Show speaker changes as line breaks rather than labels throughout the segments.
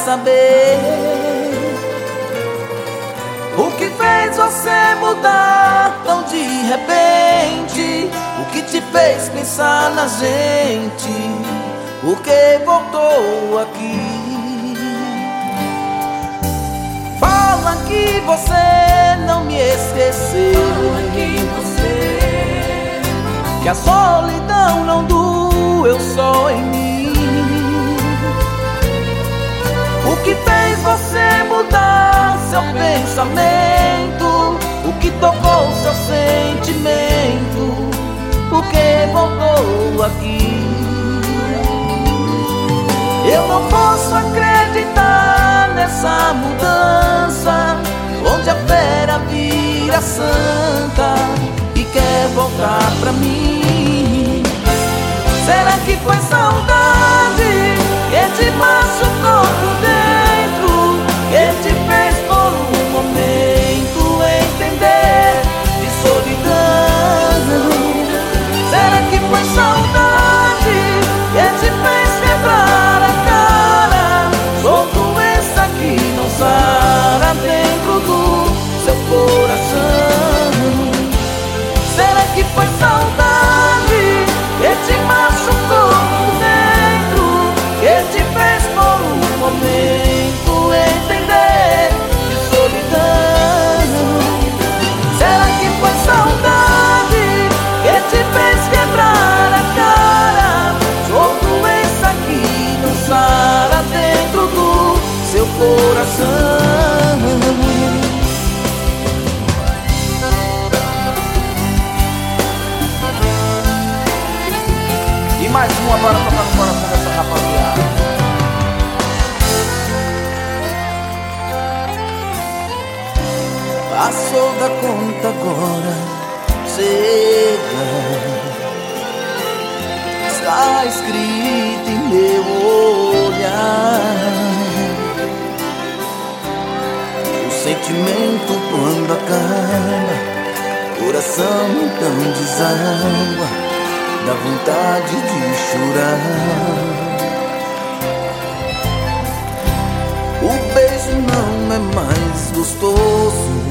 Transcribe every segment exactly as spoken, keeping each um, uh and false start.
saber o que fez você mudar tão de repente, o que te fez pensar na gente, por que voltou aqui. Fala que você não me esqueceu,
Fala que você
que a solidão não doeu só em mim. O que fez você mudar seu pensamento, o que tocou seu sentimento, por que voltou aqui. Eu não posso acreditar nessa mudança, onde a fera vira santa e quer voltar pra mim. Será que foi saudade que te machucou por dentro, que te fez por um momento entender de solidão? Será que foi saudade que te fez quebrar a cara? Sou doença que não sara dentro do seu coração. Será que foi saudade que te machucou por dentro, que te fez por um momento entender de solidão? Será que foi saudade que te fez quebrar a cara? Sou doença que não sara dentro do seu coração. E mais uma para tocar no coração dessa rapaziada. Passou da conta agora, chega. Está escrito em meu olhar. O sentimento quando acaba, coração então deságua, dá vontade de chorar. O beijo não é mais gostoso,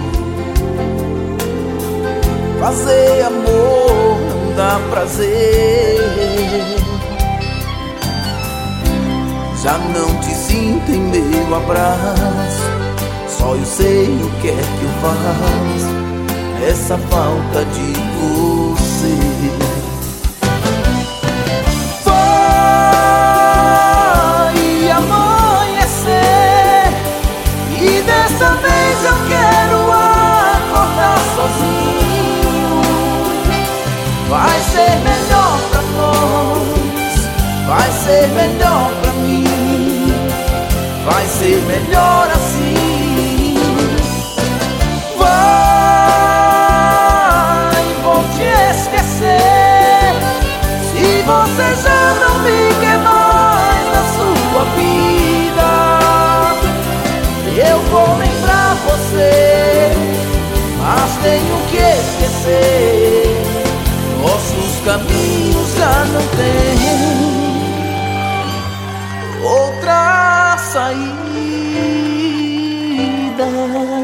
fazer amor não dá prazer. Já não te sinto em meu abraço, só eu sei o que é que eu faço, essa falta de você. Vai amanhecer e dessa vez eu quero acordar sozinho. Vai ser melhor pra nós, vai ser melhor pra mim, vai ser melhor assim. Vai, vou te esquecer, se você já não me quer mais na sua vida. Eu vou lembrar você, mas tenho que esquecer. Nossos caminhos já não têm outra saída.